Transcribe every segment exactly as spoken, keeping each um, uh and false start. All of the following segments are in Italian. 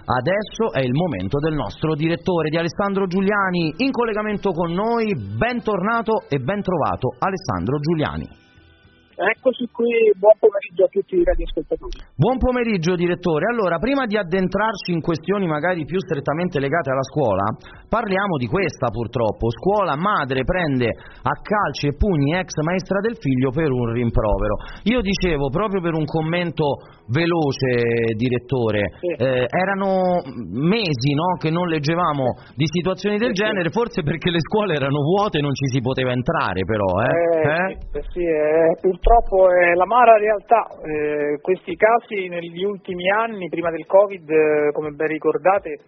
Adesso è il momento del nostro direttore, di Alessandro Giuliani, in collegamento con noi. Bentornato e ben trovato Alessandro Giuliani. Eccoci qui, buon pomeriggio a tutti i radioascoltatori. Buon pomeriggio direttore. Allora, prima di addentrarci in questioni magari più strettamente legate alla scuola, parliamo di questa purtroppo. Scuola, madre prende a calci e pugni ex maestra del figlio per un rimprovero. Io dicevo, proprio per un commento veloce direttore, sì. eh, erano mesi, no, che non leggevamo di situazioni del sì, genere, sì. Forse perché le scuole erano vuote e non ci si poteva entrare però. Eh, eh, eh? Sì, eh, purtroppo è l'amara realtà. Eh, questi casi negli ultimi anni, prima del Covid, eh, come ben ricordate,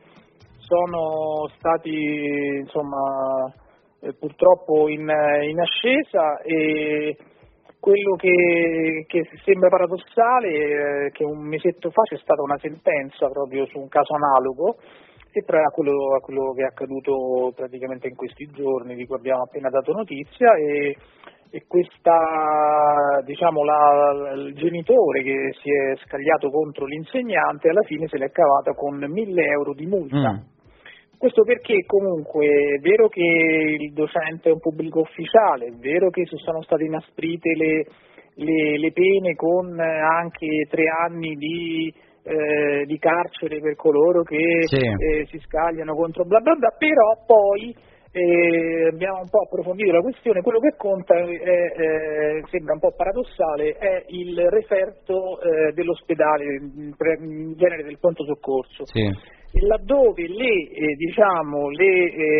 sono stati insomma eh, purtroppo in, in ascesa, e quello che, che sembra paradossale è eh, che un mesetto fa c'è stata una sentenza proprio su un caso analogo, e a quello, a quello che è accaduto praticamente in questi giorni, di cui abbiamo appena dato notizia, e, e questa, diciamo, la, il genitore che si è scagliato contro l'insegnante alla fine se l'è cavata con mille euro di multa. Mm. Questo perché comunque è vero che il docente è un pubblico ufficiale, è vero che sono state inasprite le, le, le pene con anche tre anni di, eh, di carcere per coloro che sì. eh, si scagliano contro bla bla bla, però poi eh, abbiamo un po' approfondito la questione, quello che conta è, eh, sembra un po' paradossale, è il referto eh, dell'ospedale, in genere del pronto soccorso. Sì. E laddove le, eh, diciamo, le,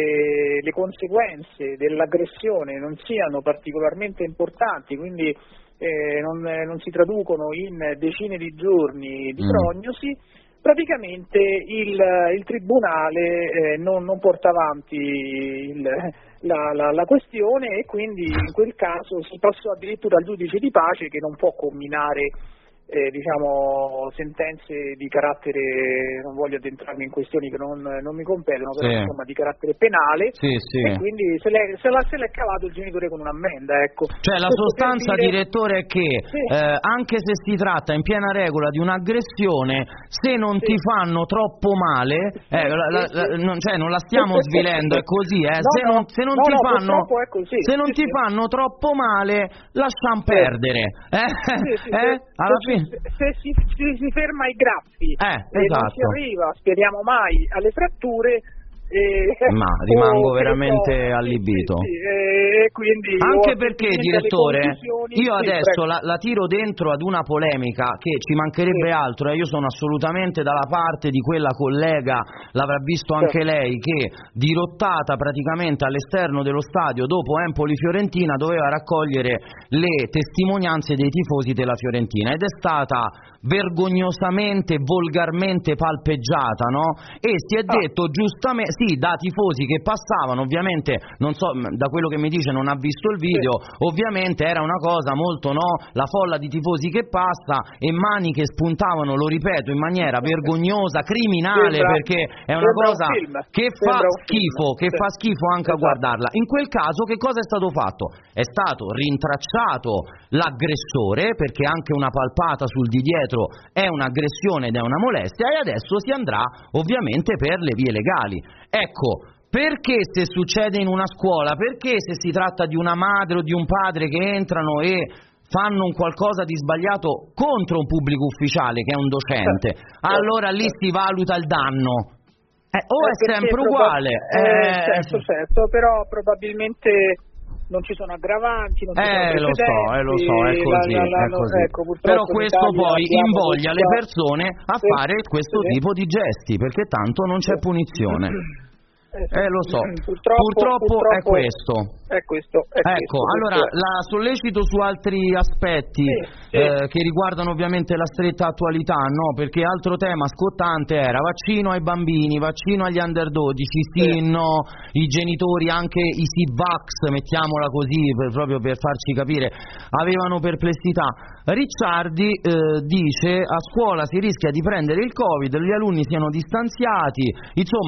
eh, le conseguenze dell'aggressione non siano particolarmente importanti, quindi eh, non, non si traducono in decine di giorni di prognosi, mm. praticamente il, il Tribunale eh, non, non porta avanti il, la, la, la questione, e quindi in quel caso si passò addirittura al giudice di pace, che non può comminare Eh, diciamo sentenze di carattere, non voglio addentrarmi in questioni che non, non mi competono, però sì. insomma di carattere penale, sì, sì. e quindi se l'è, se, l'ha, se l'è cavato il genitore con un'ammenda, ecco. Cioè la Questo sostanza, dire... direttore, è che sì. eh, anche se si tratta in piena regola di un'aggressione, se non sì. ti fanno troppo male, sì, eh, la, la, sì, la, non, cioè, non la stiamo svilendo, è così, eh. no, se non, se non no, ti no, fanno è così. se non sì, ti sì. fanno troppo male, lasciamo sì. perdere, eh? Sì, sì, eh? se, alla se, fine se, se si Si, si ferma ai graffi eh, e esatto. non si arriva, speriamo mai, alle fratture, eh, ma rimango o, veramente so, allibito. Sì, sì, eh, quindi anche perché, direttore, io sì, adesso prego. la, la tiro dentro ad una polemica che ci mancherebbe sì. altro, e eh, io sono assolutamente dalla parte di quella collega, l'avrà visto anche certo. lei, che dirottata praticamente all'esterno dello stadio dopo Empoli-Fiorentina doveva raccogliere le testimonianze dei tifosi della Fiorentina, ed è stata vergognosamente, volgarmente palpeggiata, no? E si è ah. detto giustamente, sì, da tifosi che passavano, ovviamente, non so, da quello che mi dice non ha visto il video, sì. ovviamente era una cosa molto, no? La folla di tifosi che passa e mani che spuntavano, lo ripeto, in maniera vergognosa, criminale, sembra, perché è una cosa un che fa schifo, che sì. fa schifo anche esatto. a guardarla. In quel caso che cosa è stato fatto? È stato rintracciato l'aggressore, perché anche una palpata sul di dietro è un'aggressione ed è una molestia, e adesso si andrà ovviamente per le vie legali. Ecco, perché se succede in una scuola, perché se si tratta di una madre o di un padre che entrano e fanno un qualcosa di sbagliato contro un pubblico ufficiale che è un docente, allora lì si valuta il danno. Eh, o eh, è sempre proba- uguale? Eh, eh, certo, certo, però probabilmente non ci sono aggravanti, non ci eh, sono lo so, eh, lo so, è così, la, la, la, è così. Ecco, però questo poi invoglia questa... le persone a sì, fare questo sì. tipo di gesti, perché tanto non c'è punizione. Eh, eh lo so, purtroppo, purtroppo, purtroppo è questo. È questo è ecco, questo, allora questo la sollecito su altri aspetti sì, sì. Eh, che riguardano ovviamente la stretta attualità, no? Perché altro tema scottante era vaccino ai bambini, vaccino agli under dodici, sì, sì. no, i genitori, anche i Sivax, mettiamola così per, proprio per farci capire, avevano perplessità. Ricciardi eh, dice: a scuola si rischia di prendere il Covid, gli alunni siano distanziati, insomma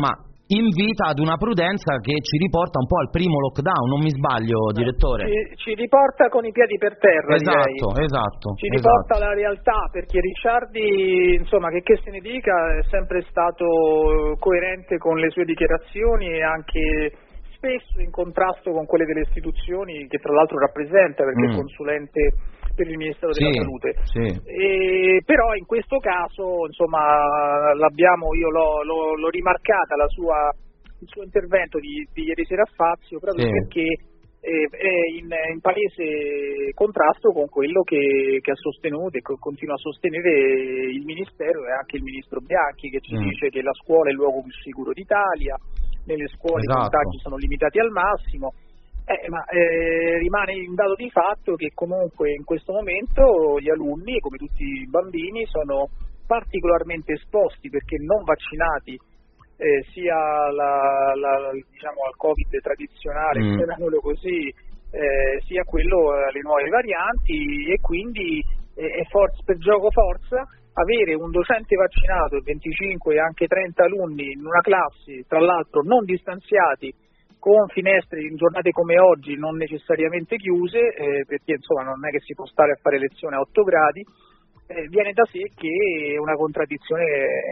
invita ad una prudenza che ci riporta un po' al primo lockdown, non mi sbaglio, direttore? Ci, ci riporta con i piedi per terra, esatto, direi. esatto. Ci esatto. riporta alla realtà, perché Ricciardi, insomma, che, che se ne dica, è sempre stato coerente con le sue dichiarazioni e anche spesso in contrasto con quelle delle istituzioni che tra l'altro rappresenta, perché mm. è consulente per il Ministero della sì, Salute. Sì. E, però in questo caso, insomma, l'abbiamo, io l'ho, l'ho, l'ho rimarcata la sua, il suo intervento di, di ieri sera a Fazio, proprio sì. perché eh, è in, in palese contrasto con quello che, che ha sostenuto e continua a sostenere il Ministero e anche il Ministro Bianchi, che ci mm. dice che la scuola è il luogo più sicuro d'Italia, nelle scuole esatto. i contagi sono limitati al massimo. Eh, ma eh, rimane un dato di fatto che comunque in questo momento gli alunni, come tutti i bambini, sono particolarmente esposti perché non vaccinati eh, sia la, la, diciamo, al Covid tradizionale, mm. chiamiamolo così, eh, sia quello alle nuove varianti, e quindi eh, è forza, per gioco forza avere un docente vaccinato e venticinque e anche trenta alunni in una classe, tra l'altro non distanziati, con finestre in giornate come oggi non necessariamente chiuse, eh, perché insomma non è che si può stare a fare lezione a otto gradi, eh, viene da sé che è una contraddizione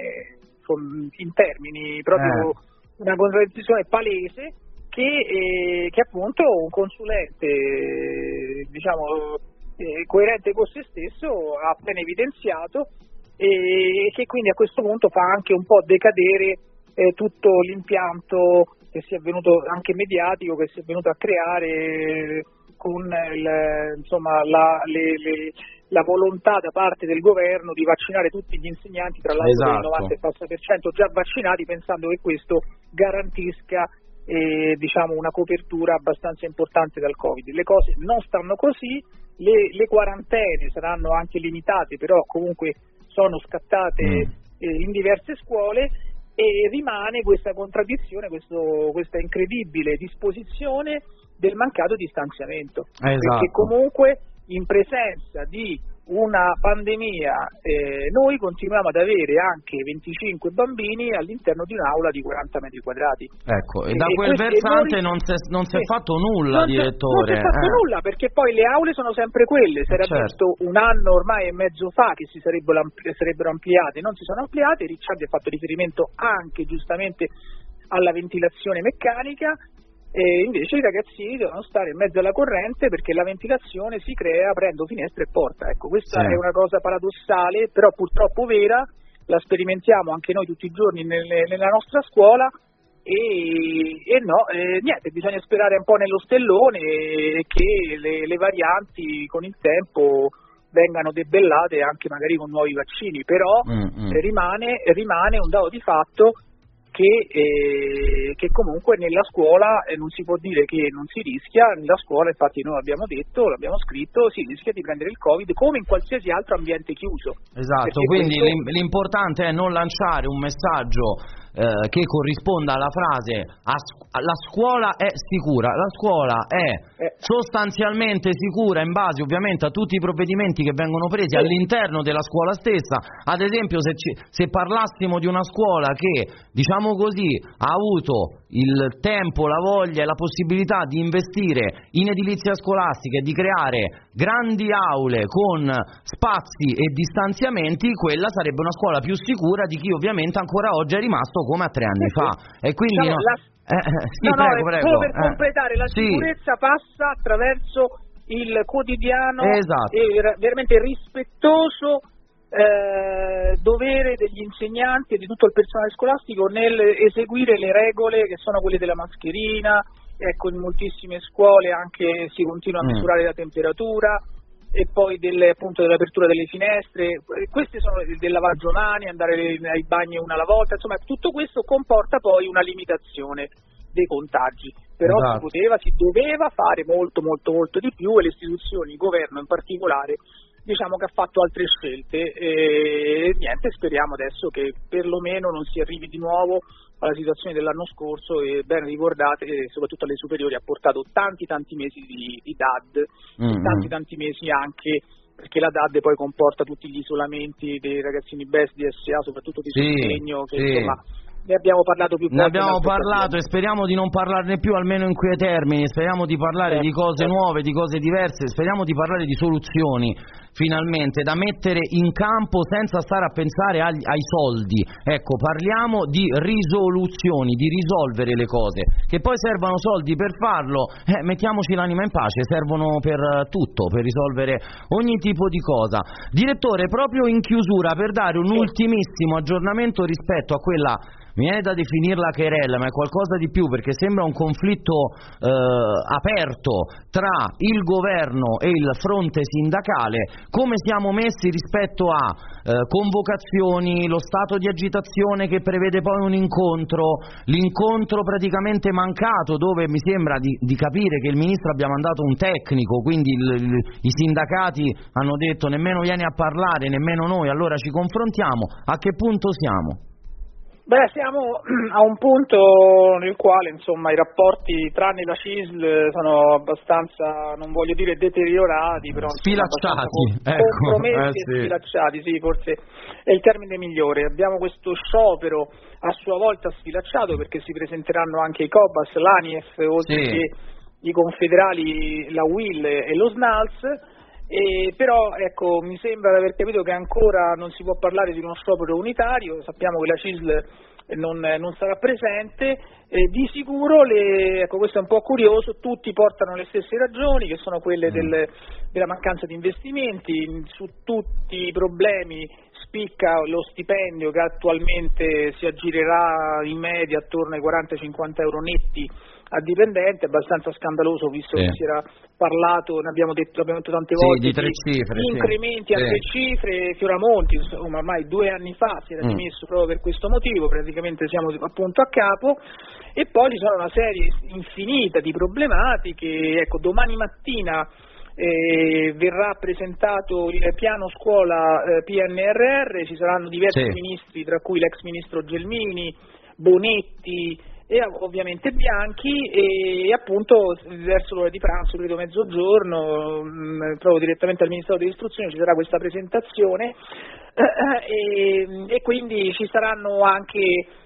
eh, in termini, proprio eh. una contraddizione palese che, eh, che appunto un consulente eh, diciamo eh, coerente con se stesso ha appena evidenziato, e che quindi a questo punto fa anche un po' decadere eh, tutto l'impianto che si è venuto anche mediatico, che si è venuto a creare con il, insomma, la, le, le, la volontà da parte del governo di vaccinare tutti gli insegnanti, tra l'altro esatto. del novanta per cento già vaccinati, pensando che questo garantisca eh, diciamo una copertura abbastanza importante dal Covid. Le cose non stanno così, le, le quarantene saranno anche limitate, però comunque sono scattate mm. eh, in diverse scuole, e rimane questa contraddizione, questo, questa incredibile disposizione del mancato distanziamento, esatto. perché comunque in presenza di una pandemia eh, noi continuiamo ad avere anche venticinque bambini all'interno di un'aula di quaranta metri quadrati. Ecco, e, e da quel questo, versante noi, non si è, non si è fatto nulla, non direttore. Non si è fatto eh. nulla, perché poi le aule sono sempre quelle, si era certo. visto un anno ormai e mezzo fa che si sarebbero, ampli, sarebbero ampliate, non si sono ampliate. Ricciardi ha fatto riferimento anche giustamente alla ventilazione meccanica, e invece i ragazzini devono stare in mezzo alla corrente perché la ventilazione si crea aprendo finestre e porta. Ecco, questa sì. è una cosa paradossale, però purtroppo vera, la sperimentiamo anche noi tutti i giorni nelle, nella nostra scuola, e, e no, eh, niente, bisogna sperare un po' nello stellone e che le, le varianti con il tempo vengano debellate anche magari con nuovi vaccini, però mm, mm. Eh, rimane, rimane un dato di fatto Che, eh, che comunque nella scuola eh, non si può dire che non si rischia, nella scuola infatti noi l'abbiamo detto, l'abbiamo scritto, si rischia di prendere il Covid come in qualsiasi altro ambiente chiuso. Esatto, quindi questo... l'importante è non lanciare un messaggio eh, che corrisponda alla frase a, la scuola è sicura, la scuola è eh. sostanzialmente sicura in base ovviamente a tutti i provvedimenti che vengono presi eh. all'interno della scuola stessa. Ad esempio se, ci, se parlassimo di una scuola che diciamo così ha avuto il tempo, la voglia e la possibilità di investire in edilizia scolastica e di creare grandi aule con spazi e distanziamenti, quella sarebbe una scuola più sicura di chi ovviamente ancora oggi è rimasto come a tre anni fa. E quindi diciamo, no, la... eh, sì, no, prego, no, prego. solo per eh. completare, la sì. sicurezza passa attraverso il quotidiano esatto. e veramente rispettoso Eh, dovere degli insegnanti e di tutto il personale scolastico nel eseguire le regole che sono quelle della mascherina. Ecco, in moltissime scuole anche si continua a mm. misurare la temperatura, e poi del, appunto dell'apertura delle finestre, queste sono del lavaggio mani, andare ai bagni una alla volta, insomma tutto questo comporta poi una limitazione dei contagi, però esatto. si poteva, si doveva fare molto molto molto di più, e le istituzioni, il governo in particolare, diciamo che ha fatto altre scelte, e niente, speriamo adesso che perlomeno non si arrivi di nuovo alla situazione dell'anno scorso, e ben ricordate che soprattutto alle superiori ha portato tanti tanti mesi di, di D A D, mm-hmm. e tanti tanti mesi anche perché la D A D poi comporta tutti gli isolamenti dei ragazzini B E S, D S A, soprattutto di sì, sostegno, che sì. insomma ne abbiamo parlato più volte. Ne abbiamo parlato e speriamo di non parlarne più, almeno in quei termini. Speriamo di parlare eh, di cose eh. nuove, di cose diverse, speriamo di parlare di soluzioni finalmente da mettere in campo senza stare a pensare agli, ai soldi. Ecco, parliamo di risoluzioni, di risolvere le cose. Che poi servano soldi per farlo, eh, mettiamoci l'anima in pace, servono per tutto, per risolvere ogni tipo di cosa. Direttore, proprio in chiusura, per dare un ultimissimo aggiornamento rispetto a quella, mi viene da definirla querela, ma è qualcosa di più, perché sembra un conflitto eh, aperto tra il governo e il fronte sindacale. Come siamo messi rispetto a eh, convocazioni, lo stato di agitazione che prevede poi un incontro, l'incontro praticamente mancato, dove mi sembra di, di capire che il ministro abbia mandato un tecnico, quindi il, il, i sindacati hanno detto nemmeno vieni a parlare, nemmeno noi, allora ci confrontiamo. A che punto siamo? Beh, siamo a un punto nel quale, insomma, i rapporti tranne la C I S L sono abbastanza, non voglio dire deteriorati, però sfilacciati, ecco, compromessi eh, sì. e sfilacciati, sì, forse è il termine migliore. Abbiamo questo sciopero a sua volta sfilacciato, perché si presenteranno anche i Cobas, l'A N I F, oltre sì. che i confederali, la U I L e lo S N A L S. E però ecco, mi sembra di aver capito che ancora non si può parlare di uno sciopero unitario. Sappiamo che la C I S L non, non sarà presente, e di sicuro le, ecco, questo è un po' curioso, tutti portano le stesse ragioni, che sono quelle del, della mancanza di investimenti. Su tutti i problemi spicca lo stipendio, che attualmente si aggirerà in media attorno ai quaranta cinquanta euro netti a dipendente, abbastanza scandaloso, visto sì. che si era parlato, ne abbiamo detto, abbiamo detto tante volte, sì, di tre cifre, di incrementi sì. a tre cifre. Fioramonti, insomma, ormai due anni fa si era mm. dimesso proprio per questo motivo, praticamente siamo appunto a capo. E poi ci sono una serie infinita di problematiche. Ecco, domani mattina Eh, verrà presentato il piano scuola eh, P N R R, ci saranno diversi sì. ministri, tra cui l'ex ministro Gelmini, Bonetti e ovviamente Bianchi, e, e appunto verso l'ora di pranzo, credo mezzogiorno, mh, proprio direttamente al Ministero dell'Istruzione ci sarà questa presentazione eh, e, e quindi ci saranno anche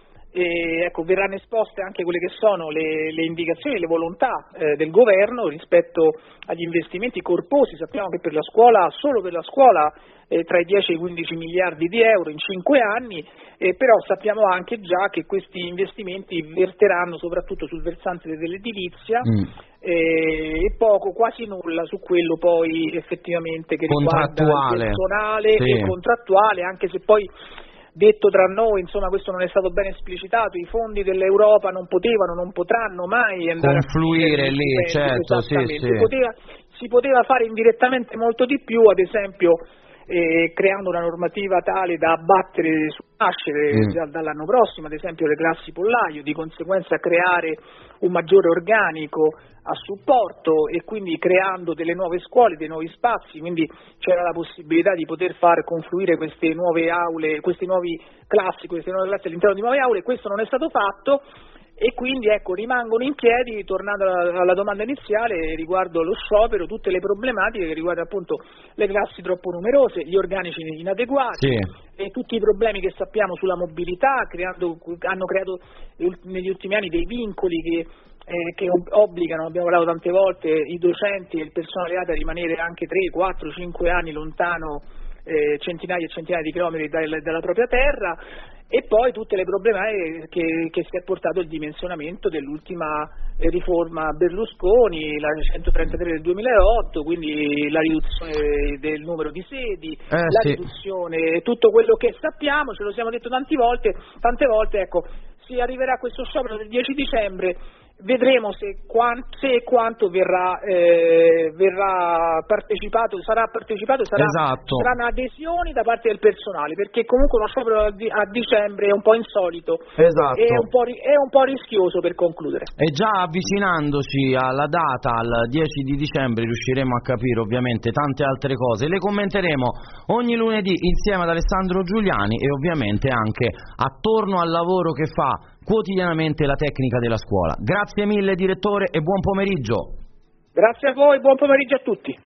E, ecco, verranno esposte anche quelle che sono le, le indicazioni, le volontà eh, del governo rispetto agli investimenti corposi. Sappiamo che per la scuola, solo per la scuola, eh, tra i dieci e i quindici miliardi di euro in cinque anni, eh, però sappiamo anche già che questi investimenti verteranno soprattutto sul versante dell'edilizia mm. eh, e poco, quasi nulla su quello poi effettivamente che riguarda il personale sì. e contrattuale, anche se poi, detto tra noi, insomma, questo non è stato ben esplicitato, i fondi dell'Europa non potevano, non potranno mai andare confluire a lì, certo, sì, sì. Si poteva, si poteva fare indirettamente molto di più, ad esempio eh, creando una normativa tale da abbattere sul nascere mm. già dall'anno prossimo, ad esempio, le classi pollaio, di conseguenza creare un maggiore organico a supporto e quindi creando delle nuove scuole, dei nuovi spazi, quindi c'era la possibilità di poter far confluire queste nuove aule, questi nuovi classi, queste nuove classi all'interno di nuove aule. Questo non è stato fatto e quindi ecco, rimangono in piedi, tornando alla, alla domanda iniziale riguardo lo sciopero, tutte le problematiche che riguardano appunto le classi troppo numerose, gli organici inadeguati sì. e tutti i problemi che sappiamo sulla mobilità, creando, hanno creato negli ultimi anni dei vincoli che Eh, che obbligano, abbiamo parlato tante volte, i docenti e il personale a rimanere anche tre, quattro, cinque anni lontano eh, centinaia e centinaia di chilometri dal, dalla propria terra, e poi tutte le problematiche che, che si è portato il dimensionamento dell'ultima eh, riforma Berlusconi, la centotrentatré del duemilaotto, quindi la riduzione del numero di sedi, eh, la sì. riduzione, tutto quello che sappiamo, ce lo siamo detto tante volte, tante volte, ecco, si arriverà a questo sciopero del dieci dicembre. Vedremo se, quant, se e quanto verrà, eh, verrà partecipato, sarà partecipato, sarà, esatto. saranno adesioni da parte del personale, perché comunque uno sciopero a, a dicembre è un po' insolito, esatto. è, un po', è un po' rischioso per concludere. E già avvicinandoci alla data, al dieci di dicembre, riusciremo a capire ovviamente tante altre cose. Le commenteremo ogni lunedì insieme ad Alessandro Giuliani e ovviamente anche attorno al lavoro che fa quotidianamente la tecnica della scuola. Grazie mille direttore e buon pomeriggio. Grazie a voi, buon pomeriggio a tutti.